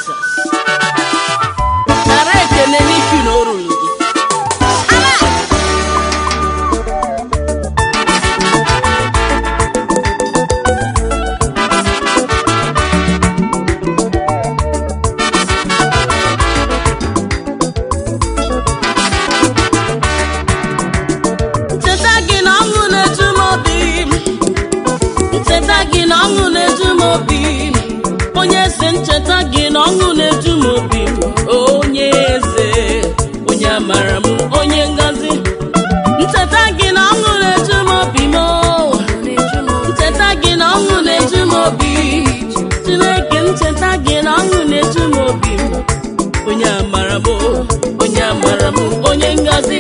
Jesus. Nara ekene n'ifi na o ruru gị. Ncheta gị na ọṅụ na-eju m obi. Ncheta gị na ọṅụ na-eju m obi. Onye eze, ncheta gị na ọṅụ na-eju m obi. Onye eze, onye amara m, onye ngọzi. Ncheta gị na ọṅụ na-eju m obi m. Ncheta gị na ọṅụ na-eju m obi. Chineke, ncheta gị na ọṅụ na-eju m obi. Onye amara m, onye amara m, onye ngọzi.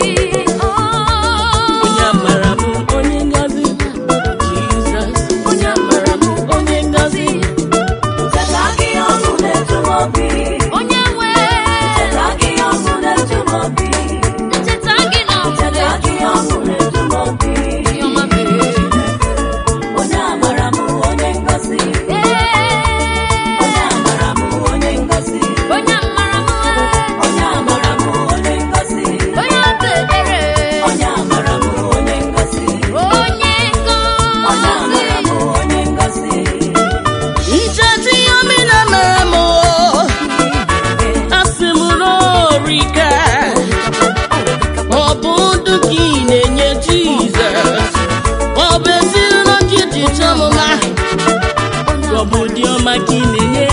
Onye amara m, onye ngọzi. Jesus, onye amara m, onye ngọzi. Ncheta gị ọṅụ na-eju m obi. Onye nwe Ncheta gị ọṅụ na-eju m obi. ncheta gị na Ncheta gị ọṅụ na-eju m obi. ọma mere. Onye amara m, onye ngọzi. Onye amara m, onye ngọzi. Onye amara m, Onye amara m, onye ngọzi. onye obi ebere, Onye amara m, onye ngọzi. onye Onye amara m, ngọzi. onye ngọzi. Ncheta ihe omi na-emere m. Asị m n'orika. Ọ bụ ndụ ka ị na-enye Jizọs. Ọ bụ ezinụlọ gị dị chọọ m mma. Ọ bụ dị ọma ka ị na-enye.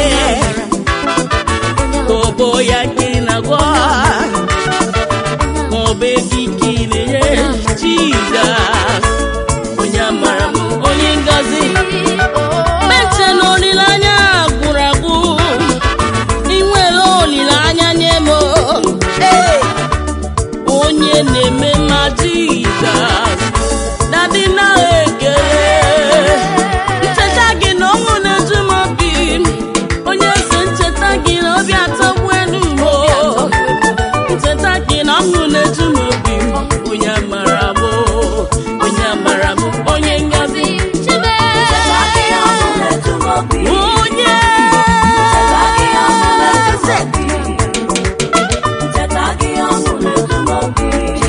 Ka ọ bụ ya ka ị na-agwọ. Ka ọ bụ ego ka ị na-enye Jizọs. Onye amara m, onye ngọzi. Meche na olileanya gwụrụ agwụ. Ị nwere olileanya nye m. Ee, onye na-eme mma Jizọs. Dadị na ekele. Ncheta gị na ọṅụ na-eju m obi. Onye eze, ncheta gị na obi atọgbu elu m. Ncheta gị na ọṅụ na-eju m obi. Onye amara m, onye amara m, onye ngọzi. Chibe, Ncheta gị ọṅụ na-eju m obi. Onye Ncheta gị ọṅụ na-eju m eze. obi. Ncheta gị ọṅụ na-eju m obi.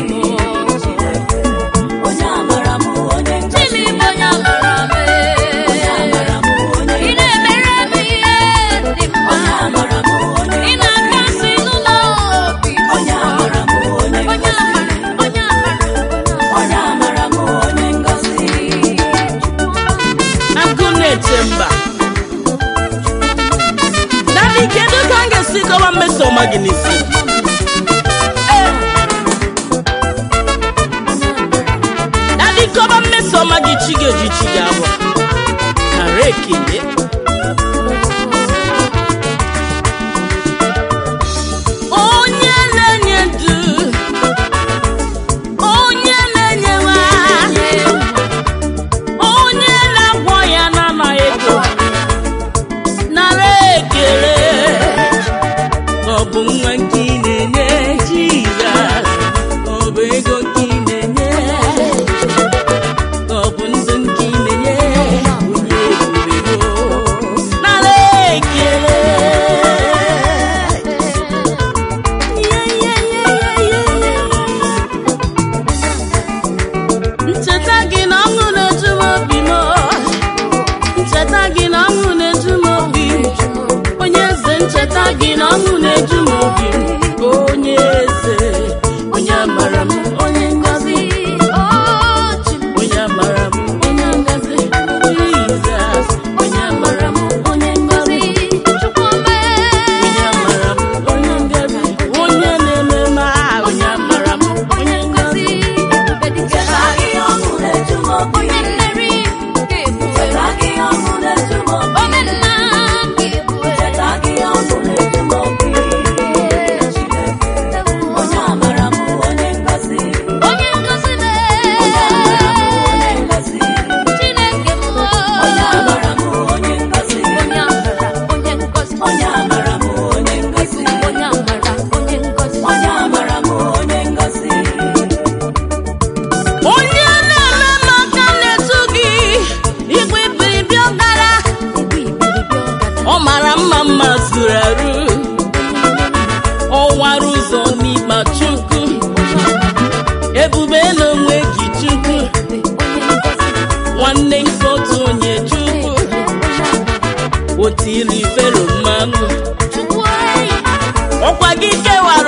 Onye amara m, onye ngọzi. Chimi bụ onye amara m. Onye amara m, onye Ị ngọzi. na-emere m ihe dị mma. Onye amara m, onye Ị na-akasị n'ụlọ obi. Onye amara m, onye Onye ngọzi. amara, onye amara, Onye amara m, onye ngọzi. Agụ na-eche mba. Dadị, kedu ka m ga-esi kọwa mmeso ọma gị n'isi? Dadị, kọba mmeso ọma gị, chi ga-eji chi gị abụ. Nara ekele. Onye na-enye ndụ. Onye na-enye nwa. Onye na-agwọ ya na-anaghị ego. Nara ekele. Ọ bụ nwa nke ị na-enye Jizọs. Ọ bụ ego nke ị na-enye. Ọ bụ ndụ nke ị na-enye onye ebube. Nara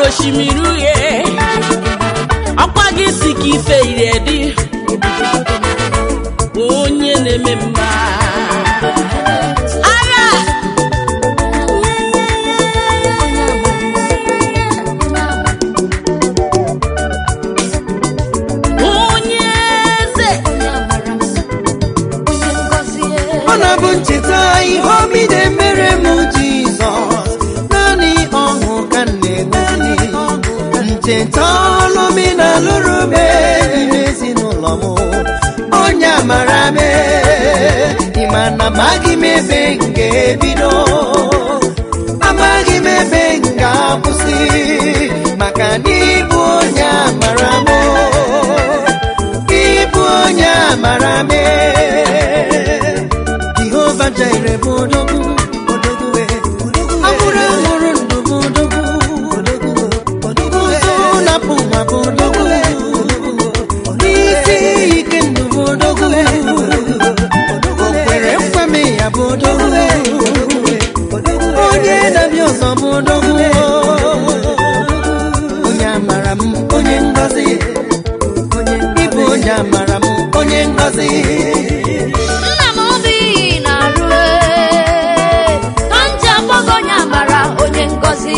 osimiri uhie ọkwa gị si ka ife iri edi onye na-eme mma agha onye eze ọ na-abụ ncheta ihe obi na-emere m Jizọs naanị ọṅụ ka m na-egosi ncheta ọlụ m na-alụrụ m n'ime ezinụlọ m onye amara m ịma na amaghị m ebe m ga-ebido amaghị m ebe m ga-akwụsị maka na ịbụ onye amara m ịbụ onye amara m Jehova Jireh bụ odogwu abụrụ ahụrụ ndụ bụ odogwu ụzọ na-apụ nwa bụ odogwu n'isi ike ndụ bụ odogwu o kwere mkwame ya bụ odogwu onye na-abịa ọzọ bụ odogwu onye amara m onye ngọzi ịbụ onye amara m onye ngọzi nna m obi na-arụ ka m ji akpọgo onye amara onye ngọzi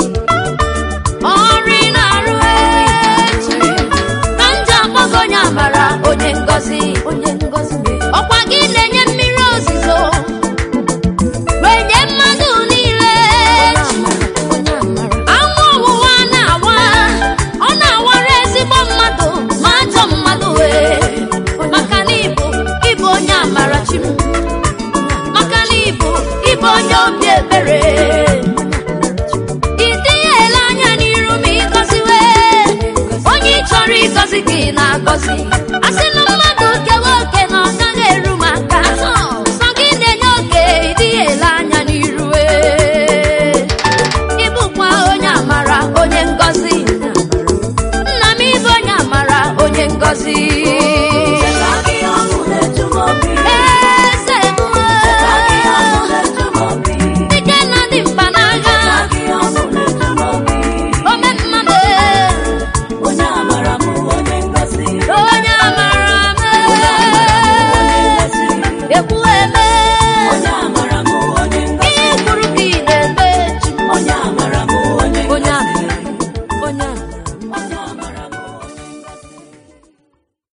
ọrụ na-arụ ka m ji akpọgo onye amara onye ngọzi ọkwa gị na-enye mmiri ozizo wee nye mmadụ niile anwụ ọwụwa na-awa ọ na-awara ezigbo mmadụ ma ajọ mmadụ maka na ịbụ onye amara chi m maka na ịbụ onye obi ebere ị dịghị ele anya n'iru ma ịgọziwe onye ị chọrọ ịgọzi gị na-agọzi a sị na mmadụ kewa oke na ọ gaghị eru m aka sọ gị na-enye oke ị dịghị ele anya n'iru ịbụkwa onye amara onye ngọzi nna m ịbụ onye amara onye ngọzi ike na dị mkpa n'agha ome mmadụ onye amara m ekwu